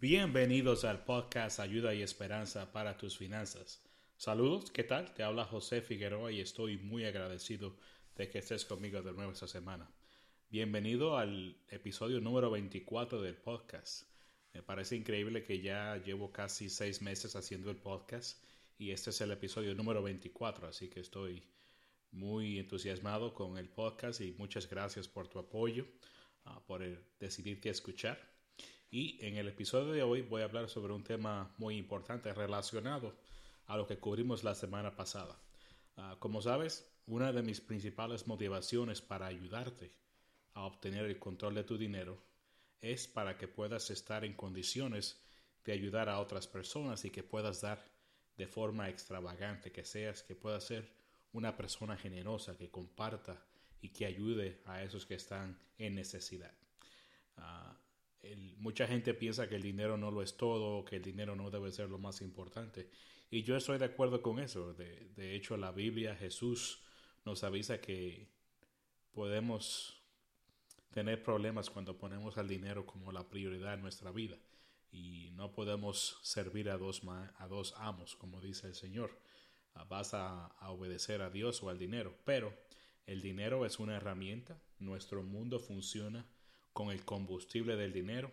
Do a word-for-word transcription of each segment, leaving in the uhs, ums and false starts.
Bienvenidos al podcast Ayuda y Esperanza para tus finanzas. Saludos, ¿qué tal? Te habla José Figueroa y estoy muy agradecido de que estés conmigo de nuevo esta semana. Bienvenido al episodio número veinticuatro del podcast. Me parece increíble que ya llevo casi seis meses haciendo el podcast y este es el episodio número veinticuatro, así que estoy muy entusiasmado con el podcast y muchas gracias por tu apoyo, uh, por el, decidirte a escuchar. Y en el episodio de hoy voy a hablar sobre un tema muy importante relacionado a lo que cubrimos la semana pasada. Uh, como sabes, una de mis principales motivaciones para ayudarte a obtener el control de tu dinero es para que puedas estar en condiciones de ayudar a otras personas y que puedas dar de forma extravagante, que seas, que puedas ser una persona generosa que comparta y que ayude a esos que están en necesidad. Uh, el, mucha gente piensa que el dinero no lo es todo, que el dinero no debe ser lo más importante. Y yo estoy de acuerdo con eso. De, de hecho, la Biblia, Jesús nos avisa que podemos tener problemas cuando ponemos al dinero como la prioridad en nuestra vida. Y no podemos servir a dos, a dos amos, como dice el Señor. Vas a, a obedecer a Dios o al dinero, pero el dinero es una herramienta. Nuestro mundo funciona con el combustible del dinero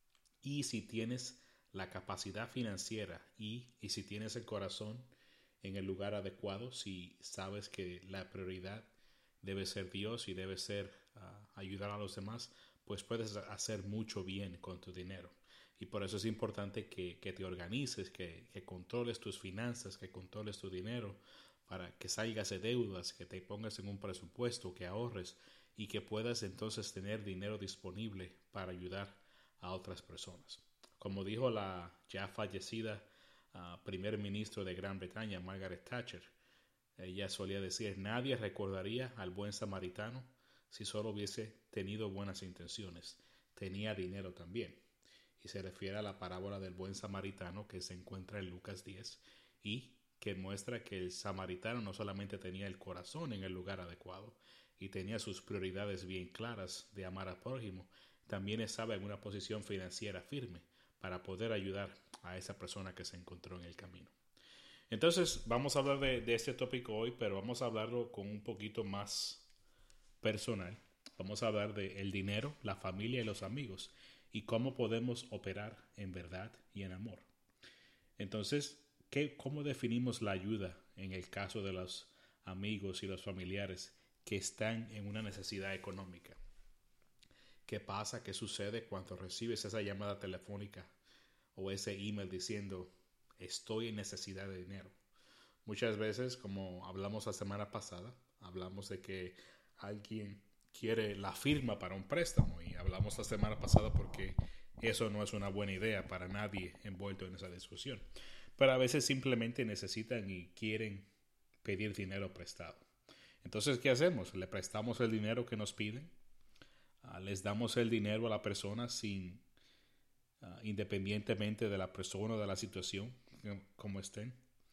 y si tienes la capacidad financiera y, y si tienes el corazón en el lugar adecuado, si sabes que la prioridad debe ser Dios y debe ser uh, ayudar a los demás, pues puedes hacer mucho bien con tu dinero. Y por eso es importante que, que te organices, que, que controles tus finanzas, que controles tu dinero, para que salgas de deudas, que te pongas en un presupuesto, que ahorres y que puedas entonces tener dinero disponible para ayudar a otras personas. Como dijo la ya fallecida uh, primer ministro de Gran Bretaña, Margaret Thatcher, ella solía decir, nadie recordaría al buen samaritano si solo hubiese tenido buenas intenciones. Tenía dinero también. Y se refiere a la parábola del buen samaritano que se encuentra en Lucas diez y que muestra que el samaritano no solamente tenía el corazón en el lugar adecuado y tenía sus prioridades bien claras de amar al prójimo, también estaba en una posición financiera firme para poder ayudar a esa persona que se encontró en el camino. Entonces vamos a hablar de, de este tópico hoy, pero vamos a hablarlo con un poquito más personal. Vamos a hablar de el dinero, la familia y los amigos y cómo podemos operar en verdad y en amor. Entonces, ¿qué, ¿cómo definimos la ayuda en el caso de los amigos y los familiares que están en una necesidad económica? ¿Qué pasa? ¿Qué sucede cuando recibes esa llamada telefónica o ese email diciendo estoy en necesidad de dinero? Muchas veces, como hablamos la semana pasada, hablamos de que alguien quiere la firma para un préstamo y hablamos la semana pasada porque eso no es una buena idea para nadie envuelto en esa discusión. Pero a veces simplemente necesitan y quieren pedir dinero prestado. Entonces, ¿qué hacemos? Le prestamos el dinero que nos piden, uh, les damos el dinero a la persona sin, uh, independientemente de la persona o de la situación, como estén.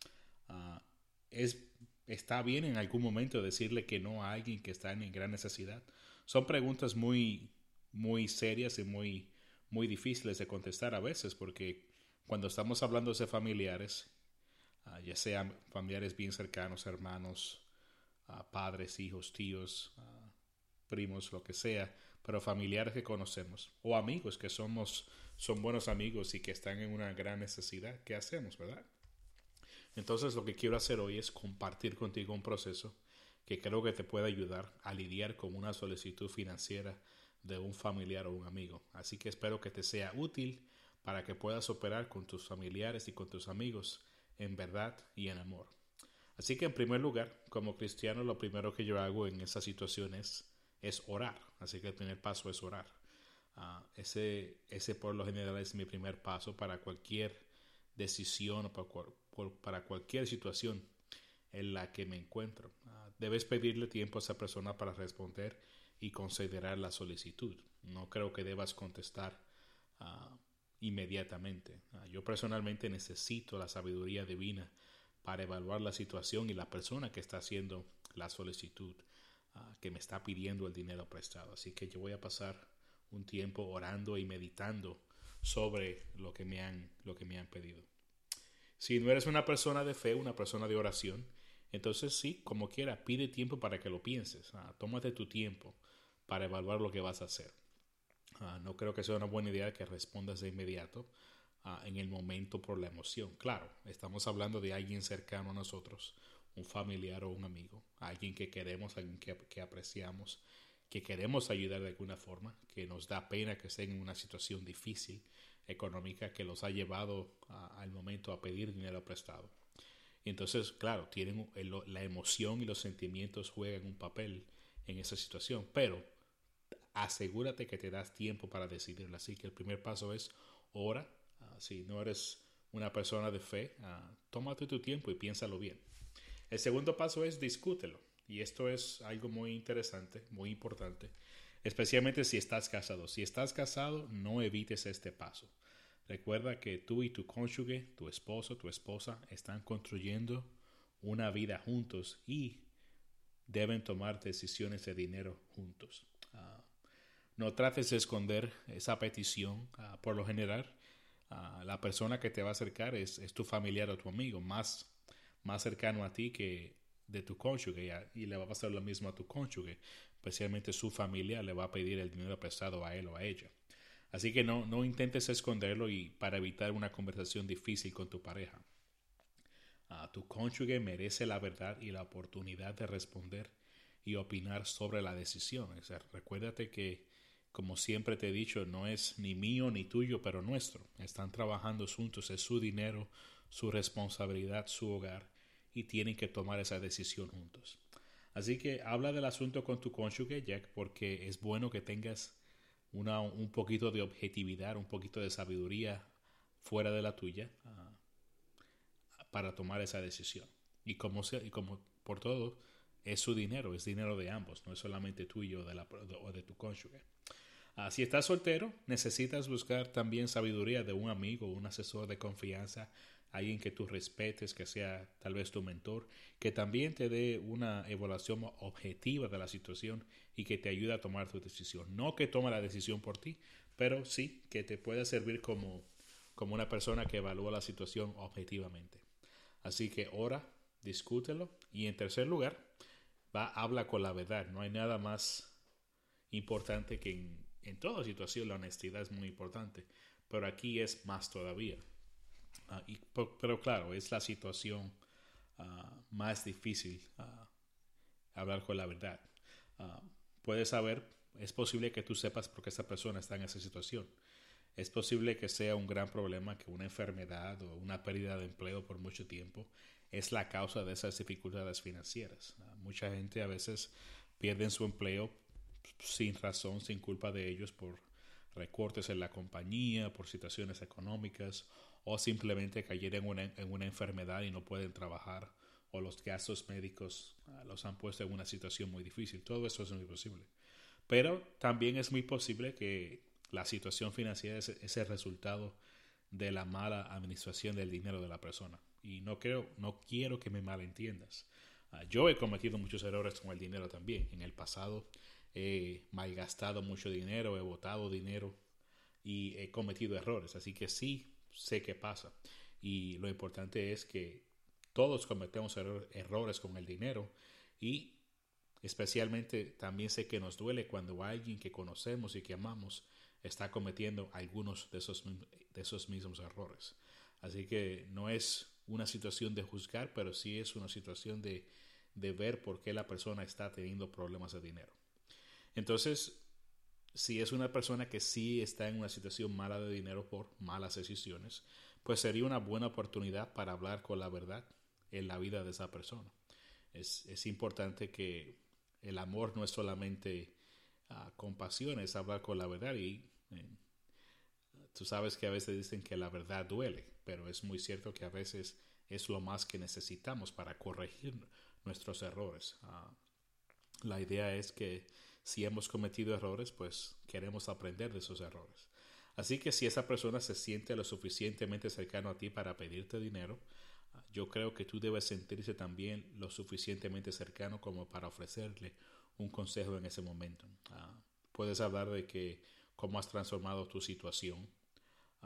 Uh, es, ¿Está bien en algún momento decirle que no a alguien que está en gran necesidad? Son preguntas muy, muy serias y muy, muy difíciles de contestar a veces porque cuando estamos hablando de familiares, uh, ya sean familiares bien cercanos, hermanos, uh, padres, hijos, tíos, uh, primos, lo que sea, pero familiares que conocemos o amigos que somos, son buenos amigos y que están en una gran necesidad, ¿qué hacemos, verdad? Entonces lo que quiero hacer hoy es compartir contigo un proceso que creo que te puede ayudar a lidiar con una solicitud financiera de un familiar o un amigo. Así que espero que te sea útil para que puedas operar con tus familiares y con tus amigos en verdad y en amor. Así que en primer lugar, como cristiano, lo primero que yo hago en esas situaciones es orar. Así que el primer paso es orar. Uh, ese, ese por lo general es mi primer paso para cualquier decisión o para, por, para cualquier situación en la que me encuentro. Uh, debes pedirle tiempo a esa persona para responder y considerar la solicitud. No creo que debas contestar uh, inmediatamente. Uh, yo personalmente necesito la sabiduría divina para evaluar la situación y la persona que está haciendo la solicitud, uh, que me está pidiendo el dinero prestado. Así que yo voy a pasar un tiempo orando y meditando sobre lo que me han, lo que me han pedido. Si no eres una persona de fe, una persona de oración, entonces sí, como quiera, pide tiempo para que lo pienses. Ah, tómate tu tiempo para evaluar lo que vas a hacer. Ah, no creo que sea una buena idea que respondas de inmediato ah, en el momento por la emoción. Claro, estamos hablando de alguien cercano a nosotros, un familiar o un amigo, alguien que queremos, alguien que, que apreciamos, que queremos ayudar de alguna forma, que nos da pena que estén en una situación difícil económica que los ha llevado a, al momento a pedir dinero prestado. Y entonces, claro, tienen el, la emoción y los sentimientos juegan un papel en esa situación, pero asegúrate que te das tiempo para decidirlo. Así que el primer paso es ora. Uh, si no eres una persona de fe, uh, tómate tu tiempo y piénsalo bien. El segundo paso es discútelo. Y esto es algo muy interesante, muy importante, especialmente si estás casado. Si estás casado, no evites este paso. Recuerda que tú y tu cónyuge, tu esposo, tu esposa, están construyendo una vida juntos y deben tomar decisiones de dinero juntos. Uh, no trates de esconder esa petición. Uh, por lo general, uh, la persona que te va a acercar es, es tu familiar o tu amigo, más, más cercano a ti que de tu cónyuge, y le va a pasar lo mismo a tu cónyuge, especialmente su familia le va a pedir el dinero prestado a él o a ella. Así que no, no intentes esconderlo y para evitar una conversación difícil con tu pareja. Uh, tu cónyuge merece la verdad y la oportunidad de responder y opinar sobre la decisión. O sea, recuérdate que, como siempre te he dicho, no es ni mío ni tuyo, pero nuestro. Están trabajando juntos, es su dinero, su responsabilidad, su hogar, y tienen que tomar esa decisión juntos. Así que habla del asunto con tu cónyuge, Jack, porque es bueno que tengas una, un poquito de objetividad, un poquito de sabiduría fuera de la tuya uh, para tomar esa decisión. Y como, sea, y como por todo, es su dinero, es dinero de ambos, no es solamente tuyo o de, la, o de tu cónyuge. Uh, si estás soltero, necesitas buscar también sabiduría de un amigo, un asesor de confianza, alguien que tú respetes, que sea tal vez tu mentor, que también te dé una evaluación objetiva de la situación y que te ayude a tomar tu decisión. No que tome la decisión por ti, pero sí que te pueda servir como, como una persona que evalúa la situación objetivamente. Así que ora, discútelo, y en tercer lugar, va, habla con la verdad. No hay nada más importante que en, en toda situación la honestidad es muy importante, pero aquí es más todavía. Uh, y, pero claro, es la situación uh, más difícil uh, hablar con la verdad. Uh, puedes saber, es posible que tú sepas por qué esta persona está en esa situación. Es posible que sea un gran problema, que una enfermedad o una pérdida de empleo por mucho tiempo es la causa de esas dificultades financieras. Uh, mucha gente a veces pierde su empleo sin razón, sin culpa de ellos, por recortes en la compañía, por situaciones económicas, o simplemente cayeron en una, en una enfermedad y no pueden trabajar, o los gastos médicos uh, los han puesto en una situación muy difícil. Todo eso es muy posible. Pero también es muy posible que la situación financiera es, es el resultado de la mala administración del dinero de la persona. Y no, creo, no quiero que me malentiendas. Uh, yo he cometido muchos errores con el dinero también. En el pasado he malgastado mucho dinero, he botado dinero y he cometido errores. Así que sí, sé qué pasa, y lo importante es que todos cometemos error, errores con el dinero, y especialmente también sé que nos duele cuando alguien que conocemos y que amamos está cometiendo algunos de esos, de esos mismos errores. Así que no es una situación de juzgar, pero sí es una situación de, de ver por qué la persona está teniendo problemas de dinero. Entonces, si es una persona que sí está en una situación mala de dinero por malas decisiones, pues sería una buena oportunidad para hablar con la verdad en la vida de esa persona. Es, es importante que el amor no es solamente uh, compasión, es hablar con la verdad. Y eh, tú sabes que a veces dicen que la verdad duele, pero es muy cierto que a veces es lo más que necesitamos para corregir nuestros errores. Uh, la idea es que si hemos cometido errores, pues queremos aprender de esos errores. Así que si esa persona se siente lo suficientemente cercano a ti para pedirte dinero, yo creo que tú debes sentirse también lo suficientemente cercano como para ofrecerle un consejo en ese momento. Uh, puedes hablar de que cómo has transformado tu situación,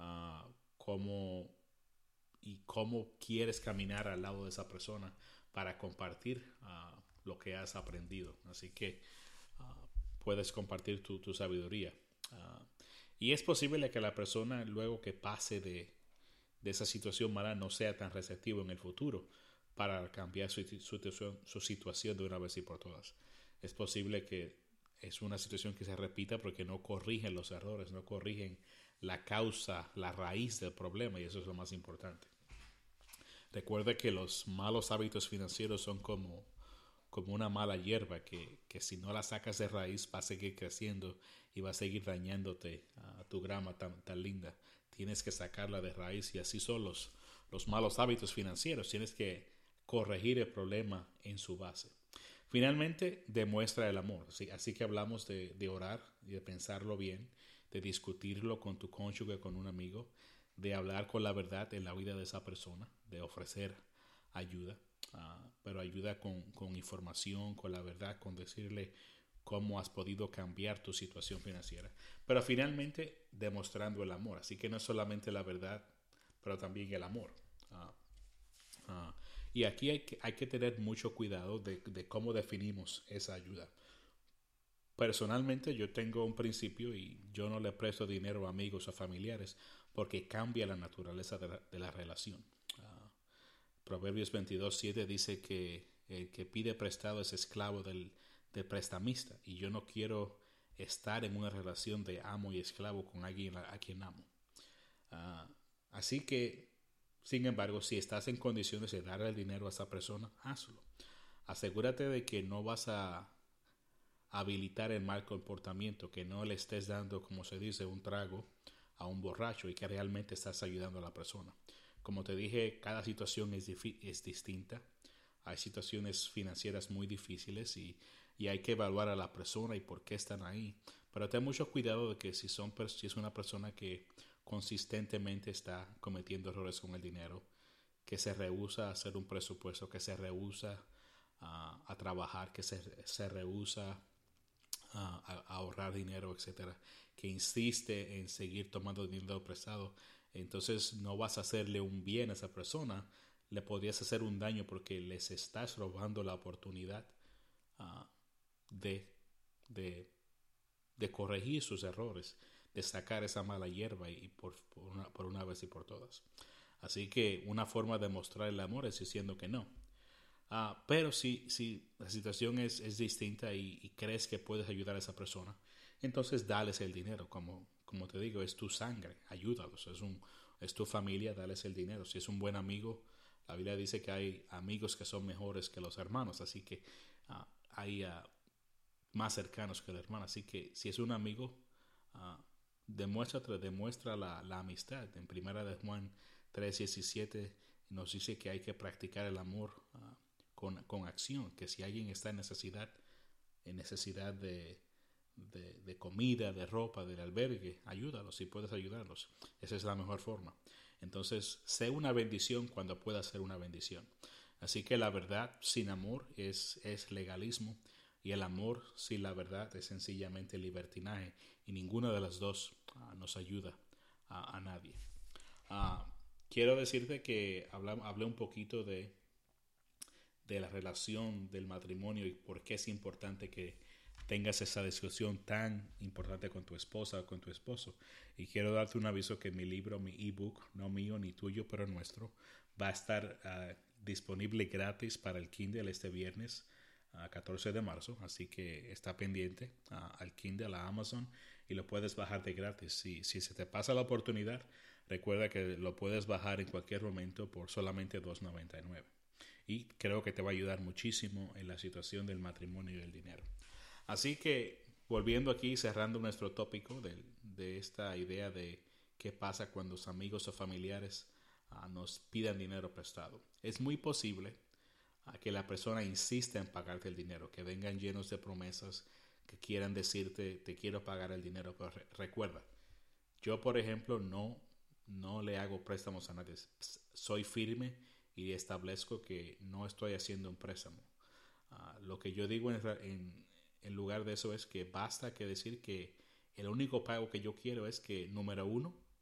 cómo y cómo quieres caminar al lado de esa persona para compartir uh, lo que has aprendido. Así que uh, puedes compartir tu, tu sabiduría. Uh, y es posible que la persona, luego que pase de, de esa situación mala, no sea tan receptivo en el futuro para cambiar su, su, su situación de una vez y por todas. Es posible que es una situación que se repita porque no corrigen los errores, no corrigen la causa, la raíz del problema, y eso es lo más importante. Recuerda que los malos hábitos financieros son como, como una mala hierba que, que si no la sacas de raíz va a seguir creciendo y va a seguir dañándote a tu grama tan, tan linda. Tienes que sacarla de raíz, y así son los, los malos hábitos financieros. Tienes que corregir el problema en su base. Finalmente, demuestra el amor. ¿Sí? Así que hablamos de, de orar y de pensarlo bien, de discutirlo con tu cónyuge, con un amigo, de hablar con la verdad en la vida de esa persona, de ofrecer ayuda, uh, pero ayuda con, con información, con la verdad, con decirle cómo has podido cambiar tu situación financiera. Pero finalmente, demostrando el amor. Así que no es solamente la verdad, pero también el amor. Uh, uh, y aquí hay que, hay que tener mucho cuidado de, de cómo definimos esa ayuda. Personalmente yo tengo un principio y yo no le presto dinero a amigos o familiares porque cambia la naturaleza de la, de la relación. Uh, Proverbios veintidós siete dice que el que pide prestado es esclavo del, del prestamista, y yo no quiero estar en una relación de amo y esclavo con alguien a, a quien amo. Uh, así que, sin embargo, si estás en condiciones de darle el dinero a esa persona, hazlo. Asegúrate de que no vas a habilitar el mal comportamiento, que no le estés dando, como se dice, un trago a un borracho, y que realmente estás ayudando a la persona. Como te dije, cada situación es, es distinta. Hay situaciones financieras muy difíciles y, y hay que evaluar a la persona y por qué están ahí. Pero ten mucho cuidado de que si, son, si es una persona que consistentemente está cometiendo errores con el dinero, que se rehúsa a hacer un presupuesto, que se rehúsa uh, a trabajar, que se, se rehúsa uh, a, a ahorrar dinero, etcétera, que insiste en seguir tomando dinero prestado, entonces no vas a hacerle un bien a esa persona, le podrías hacer un daño porque les estás robando la oportunidad uh, de, de, de corregir sus errores, de sacar esa mala hierba y por, por, una, por una vez y por todas. Así que una forma de mostrar el amor es diciendo que no. Uh, pero si, si la situación es, es distinta y, y crees que puedes ayudar a esa persona, entonces dales el dinero. Como, como te digo, es tu sangre, ayúdalos, es, un, es tu familia, dales el dinero. Si es un buen amigo, la Biblia dice que hay amigos que son mejores que los hermanos, así que uh, hay uh, más cercanos que el hermano. Así que si es un amigo, uh, demuestra, demuestra la, la amistad. En primera de Juan tres diecisiete nos dice que hay que practicar el amor uh, con, con acción, que si alguien está en necesidad, en necesidad de, de, de comida, de ropa, del albergue, ayúdalos si puedes ayudarlos. Esa es la mejor forma. Entonces, sé una bendición cuando puedas ser una bendición. Así que la verdad sin amor es, es legalismo, y el amor sin la verdad es sencillamente libertinaje, y ninguna de las dos uh, nos ayuda a, a nadie. Uh, quiero decirte que hablé, hablé un poquito de, de la relación del matrimonio y por qué es importante que tengas esa discusión tan importante con tu esposa o con tu esposo. Y quiero darte un aviso que mi libro, mi ebook, no mío ni tuyo, pero nuestro, va a estar uh, disponible gratis para el Kindle este viernes, uh, catorce de marzo. Así que está pendiente uh, al Kindle, a Amazon, y lo puedes bajar de gratis. Si, si se te pasa la oportunidad, recuerda que lo puedes bajar en cualquier momento por solamente dos noventa y nueve. Y creo que te va a ayudar muchísimo en la situación del matrimonio y del dinero. Así que, volviendo aquí, cerrando nuestro tópico de, de esta idea de qué pasa cuando los amigos o familiares uh, nos pidan dinero prestado. Es muy posible uh, que la persona insista en pagarte el dinero, que vengan llenos de promesas, que quieran decirte, te quiero pagar el dinero, pero re- recuerda, yo, por ejemplo, no, no le hago préstamos a nadie. Soy firme y establezco que no estoy haciendo un préstamo. Uh, lo que yo digo en, en, en lugar de eso es que basta que decir que el único pago que yo quiero es que, número uno,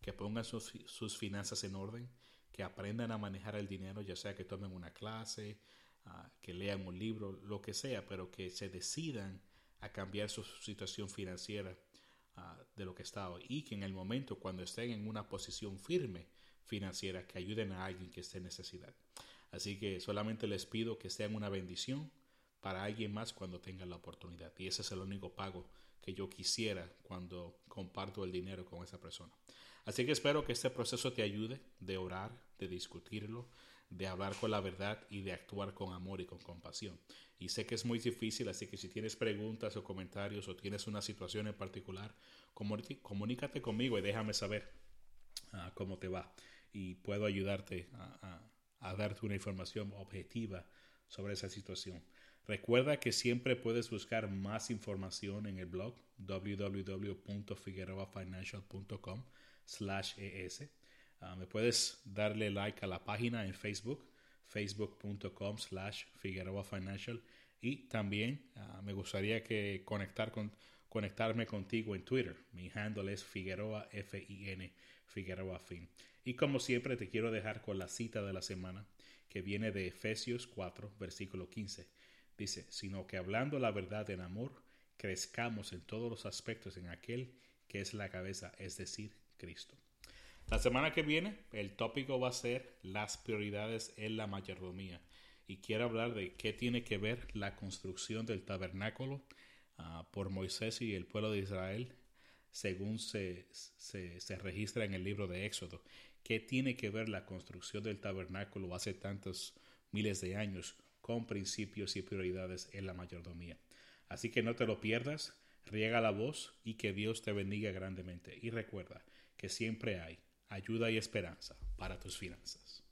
que pongan sus, sus finanzas en orden, que aprendan a manejar el dinero, ya sea que tomen una clase, uh, que lean un libro, lo que sea, pero que se decidan a cambiar su situación financiera uh, de lo que está hoy, y que en el momento cuando estén en una posición firme financiera, que ayuden a alguien que esté en necesidad. Así que solamente les pido que sean una bendición para alguien más cuando tengan la oportunidad, y ese es el único pago que yo quisiera cuando comparto el dinero con esa persona. Así que espero que este proceso te ayude de orar, de discutirlo, de hablar con la verdad y de actuar con amor y con compasión. Y sé que es muy difícil, así que si tienes preguntas o comentarios o tienes una situación en particular, comunícate conmigo y déjame saber uh, cómo te va. Y puedo ayudarte a, a, a darte una información objetiva sobre esa situación. Recuerda que siempre puedes buscar más información en el blog w w w punto figueroa financial punto com slash es. Uh, me puedes darle like a la página en Facebook, facebook punto com slash Figueroa Financial, y también uh, me gustaría que conectar con, conectarme contigo en Twitter. Mi handle es Figueroa, F I N, Figueroa Fin. Y como siempre te quiero dejar con la cita de la semana, que viene de Efesios cuatro, versículo quince. Dice, sino que hablando la verdad en amor, crezcamos en todos los aspectos en aquel que es la cabeza, es decir, Cristo. La semana que viene el tópico va a ser las prioridades en la mayordomía, y quiero hablar de qué tiene que ver la construcción del tabernáculo uh, por Moisés y el pueblo de Israel según se, se, se registra en el libro de Éxodo. ¿Qué tiene que ver la construcción del tabernáculo hace tantos miles de años con principios y prioridades en la mayordomía? Así que no te lo pierdas, riega la voz y que Dios te bendiga grandemente. Y recuerda que siempre hay ayuda y esperanza para tus finanzas.